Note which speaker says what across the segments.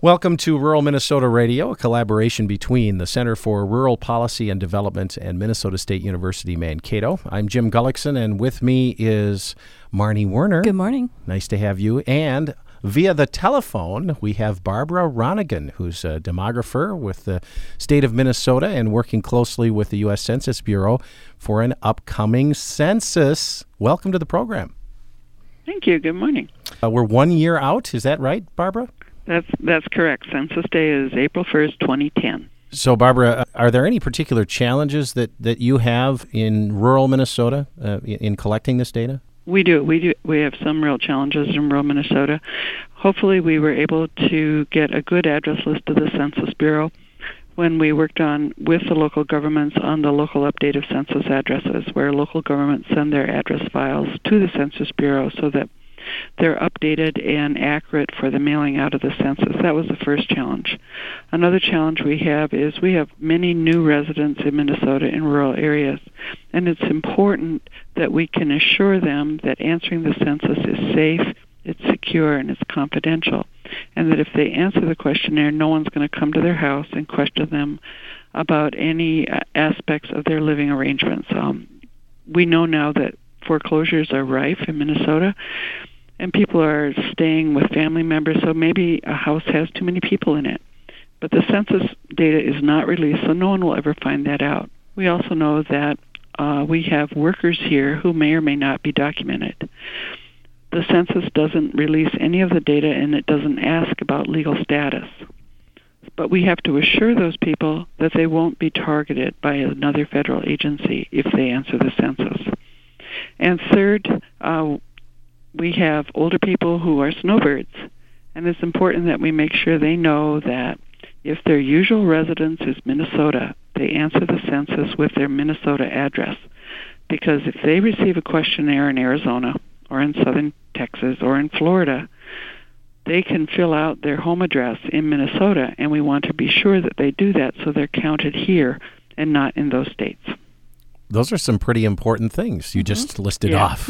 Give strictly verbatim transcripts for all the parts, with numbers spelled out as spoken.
Speaker 1: Welcome to Rural Minnesota Radio, a collaboration between the Center for Rural Policy and Development and Minnesota State University Mankato. I'm Jim Gullickson, and with me is Marnie Werner.
Speaker 2: Good morning.
Speaker 1: Nice to have you. And via the telephone, we have Barbara Ronigan, who's a demographer with the state of Minnesota and working closely with the U S Census Bureau for an upcoming census. Welcome to the program.
Speaker 3: Thank you. Good morning.
Speaker 1: Uh, we're one year out. Is that right, Barbara?
Speaker 3: That's that's correct. Census Day is April first, twenty ten.
Speaker 1: So, Barbara, are there any particular challenges that, that you have in rural Minnesota uh, in collecting this data?
Speaker 3: We do. We do. We have some real challenges in rural Minnesota. Hopefully, we were able to get a good address list of the Census Bureau when we worked on with the local governments on the local update of census addresses, where local governments send their address files to the Census Bureau so that they're updated and accurate for the mailing out of the census. That was the first challenge. Another challenge we have is we have many new residents in Minnesota in rural areas, and it's important that we can assure them that answering the census is safe, it's secure, and it's confidential, and that if they answer the questionnaire, no one's going to come to their house and question them about any uh, aspects of their living arrangements. Um, we know now that foreclosures are rife in Minnesota, and people are staying with family members, so maybe a house has too many people in it. But the census data is not released, so no one will ever find that out. We also know that uh, we have workers here who may or may not be documented. The census doesn't release any of the data, and it doesn't ask about legal status. But we have to assure those people that they won't be targeted by another federal agency if they answer the census. And third, uh, we have older people who are snowbirds, and it's important that we make sure they know that if their usual residence is Minnesota, they answer the census with their Minnesota address, because if they receive a questionnaire in Arizona or in southern Texas or in Florida, they can fill out their home address in Minnesota, and we want to be sure that they do that so they're counted here and not in those states.
Speaker 1: Those are some pretty important things you mm-hmm. just listed
Speaker 3: yeah.
Speaker 1: off.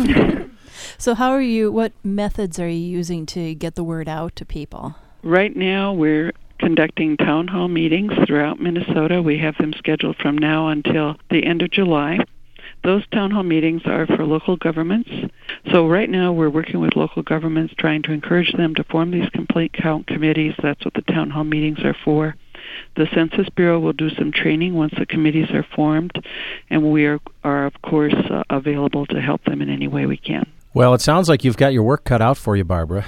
Speaker 2: So how are you, what methods are you using to get the word out to people?
Speaker 3: Right now, we're conducting town hall meetings throughout Minnesota. We have them scheduled from now until the end of July. Those town hall meetings are for local governments. So right now, we're working with local governments, trying to encourage them to form these complaint count committees. That's what the town hall meetings are for. The Census Bureau will do some training once the committees are formed, and we are, are of course, uh, available to help them in any way we can.
Speaker 1: Well, it sounds like you've got your work cut out for you, Barbara.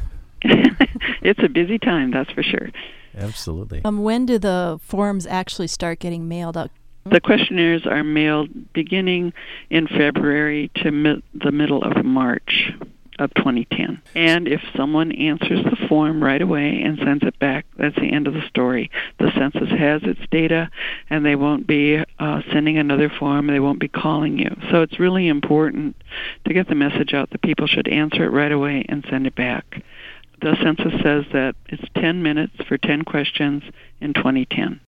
Speaker 3: It's a busy time, that's for sure.
Speaker 1: Absolutely.
Speaker 2: Um, when do the forms actually start getting mailed out?
Speaker 3: The questionnaires are mailed beginning in February to mi- the middle of March of twenty ten. And if someone answers the form right away and sends it back, that's the end of the story. The census has its data, and they won't be uh, sending another form. They won't be calling you. So it's really important to get the message out that people should answer it right away and send it back. The census says that it's ten minutes for ten questions in twenty ten.